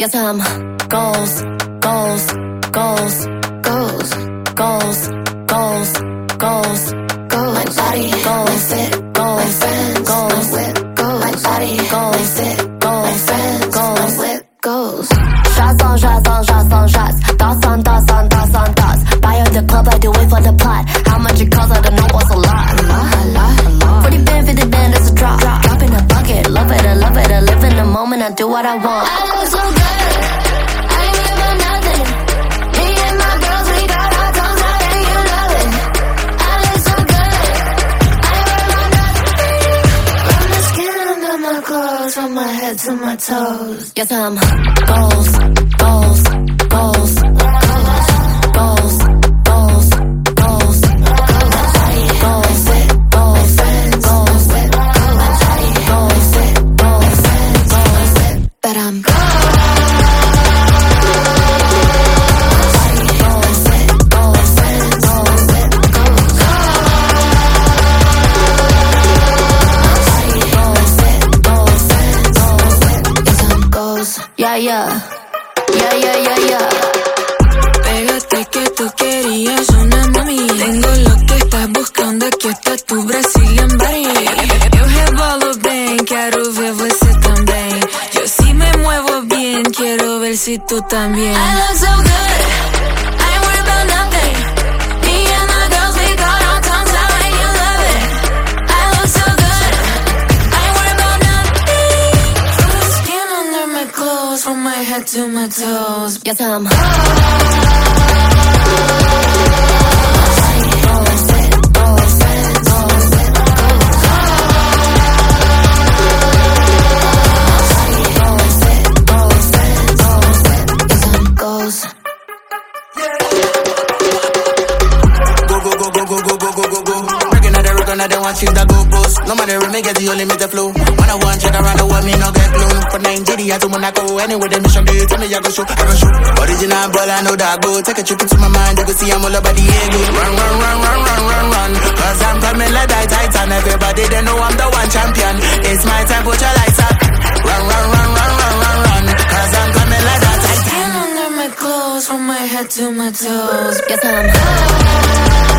Yes, I'm goals, goals, goals, goals, goals, goals, goals, goals. My body goals, my fit goals, my friends, goals, my whip goals. My body goals, my fit goals, my friends, goals, my whip goals. Shots on shots on shots on shots. Thoughts on thoughts on thoughts on thoughts. Buy at the club, I do wait for the plot. How much it costs, I don't know what's a lot. A lot. 40 band, 50 band, that's a drop. Drop in a bucket, love it, I love it. I live in the moment, I do what I want. I look so good, I ain't worried about nothing. Me and my girls, we got our tongues out and you love it. I look so good, I ain't worried about nothing. From the skin under my clothes, from my head to my toes. Yes, I'm goals, goals, goals, goals, goals, goals, goals, goals, goals, friends, goals, goals, goals, goals, but I'm goals. Yeah, yeah, yeah, yeah, yeah, yeah. Pégate que tú querías una mami. Tengo lo que estás buscando, aqui está tu Brazilian body. Eu rebolo bem, quero ver você também. Yo sí me muevo bien, quiero ver si tú también. I look so good, I ain't worried about nothing. Me and my girls, we got our tongues out and you love it. I look so good, I ain't worried about nothing. From the skin under my clothes, from my head to my toes. Yes, I'm I don't want you to go post. No matter if me get the only me the flow. When I want check around the world, me no get blown. From Nigeria to Monaco, anywhere the mission day, tell me I go show, I go show. Original ball, I know that go. Take a trip into my mind, you go see I'm all about the ego. Run, run, run, run, run, run, run. Cause I'm coming like that Titan. Everybody they know I'm the one champion. It's my time, put your lights up. Run, run, run, run, run, run, run. Cause I'm coming like that Titan. Skin under my clothes, from my head to my toes. yes, I'm